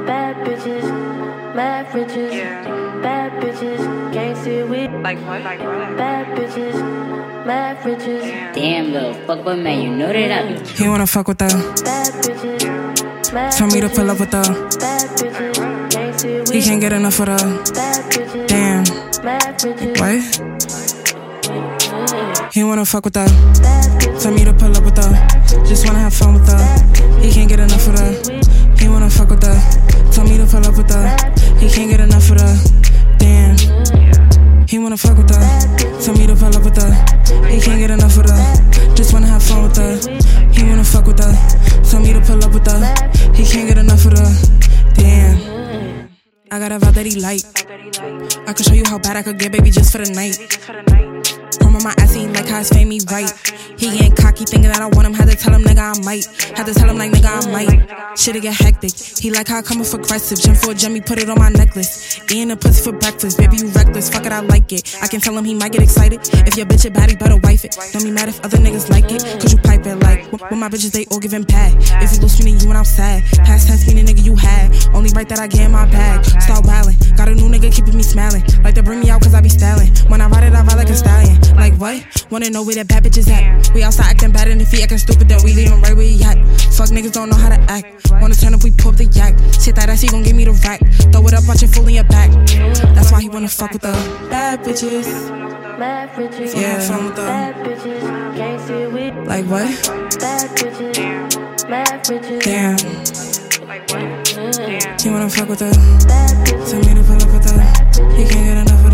Bad bitches, mad riches. Bad bitches, can't see with. Like what? Bad bitches, mad riches. Damn, little fuckboy man, you know that I be. He wanna fuck with her. Bad bitches, mad Tell me to pull up with her. Bad bitches, can't see with. He can't get enough of her. Bad bitches, Damn. mad riches. What? He wanna fuck with her. Bad bitches, Tell me to pull up with her. Just wanna have fun with her. He can't get enough of her. He wanna fuck with her. Tell me to pull up with her. He can't get enough of her. Damn. He wanna fuck with her. Tell me to pull up with her. He can't get enough of her. Just wanna have fun with her. He wanna fuck with her. Tell me to pull up with her. He can't get enough of her. Damn. I got a vibe that he like. I can show you how bad I could get, baby, just for the night. Chrome on my ass, he like how it's fame me right. He getting cocky, thinking that I want him. Had to tell him, nigga, I might. Had to tell him, like, nigga, I might. Shit'll get hectic. He like how I come off aggressive. Gym for a Jimmy, put it on my necklace. Eating a pussy for breakfast. Baby, you reckless. Fuck it, I like it. I can tell him he might get excited. If your bitch a baddie, better wife it. Don't be mad if other niggas like it. Cause you pipe it like. When my bitches, they all giving pad. If you lose me, then you and I'm sad. Past tense meaning nigga you had. Only right that I get in my bag. Start wildin'. Got a new nigga keeping me smiling. Like to bring me out cause I be styling. When I ride it, I ride like a stallion. Like what? Wanna know where that bad bitch is at? We outside acting bad and if he acting stupid, then we leave him right where he at. Fuck niggas don't know how to act. Wanna turn up, we pull up the yak. Shit that ass, he gon' give me the rack. Throw it up, watch it full in your back. That's why he wanna fuck with the bad bitches. mad riches. Yeah, fun with Bad bitches, can't see with. Like what? Bad bitches, mad riches. Damn. Like what? Damn. He wanna fuck with her. Bad bitches. Tell me to pull up with her. He can't get enough of